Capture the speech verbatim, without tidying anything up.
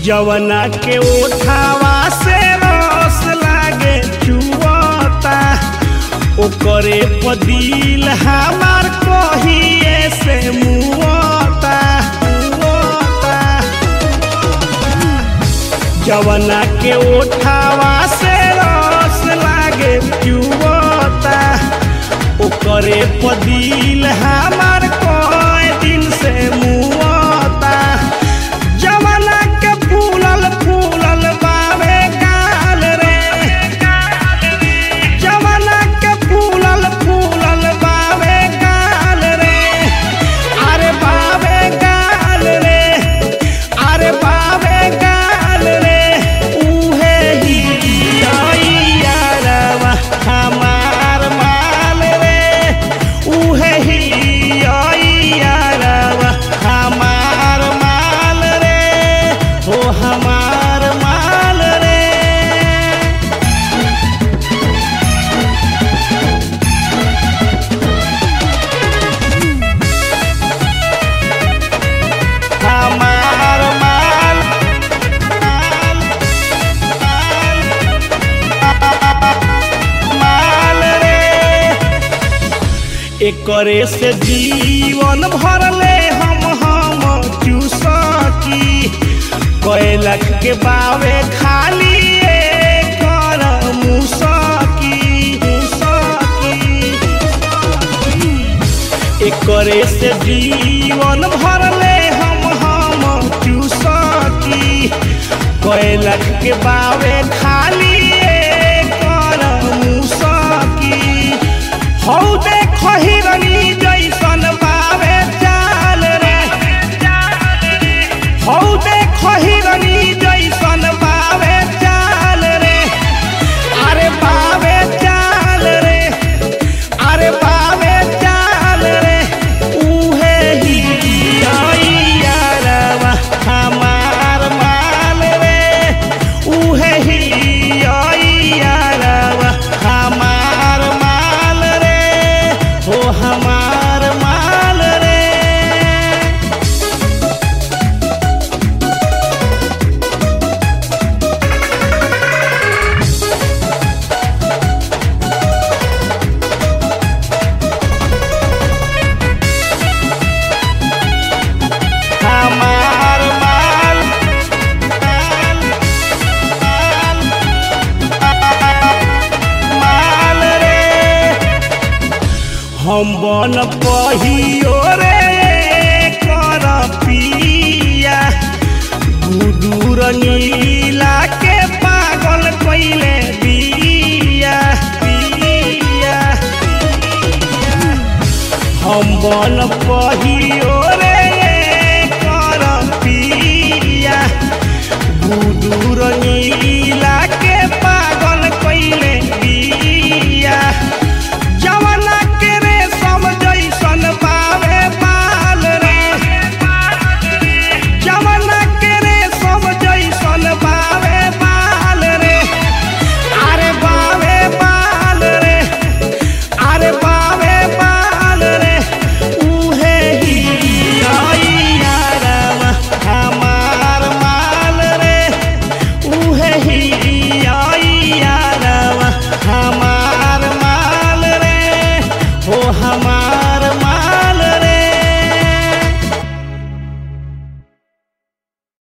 जवना के उठावा से रस लागे चुवता ओकरे पदिल हमार कहिए से मुवता मुवता जवना के उठावा से रस लागे चुवता ओकरे पदिल हमार कई दिन से मुवता जवना के फूलल फूलल बावे गाल रे जवना के फूलल फूलल बावे गाल रे अरे बावे गाल रे अरे बावे गाल रे उहे ही यारवा हमार माल रे उहे ही यारवा हमार माल रे हो हमार माल रे हमार माल माल माल रे एकरे से जीवन भरले हम हम चूसकी कोयलक के बावे खाली एकर मुसकी मुसकी एकरे से जीवन भरले हम हम चूसकी कोयलक के बावे खाली एकर मुसकी हौ देखो हिरनी जैसन बावे चाल रे हौ देखो हिरनी जैसन बावे चाल रे अरे बावे चाल रे अरे बावे चाल रे उहे ही यारवा हमार माल रे उहे ही यारवा हमार माल रे हो हमार माल रे हमार माल माल माल माल रे हम बन पहियो रे कर पिया गुदूर नीला के पागल कइले बिया बिया हम बन पही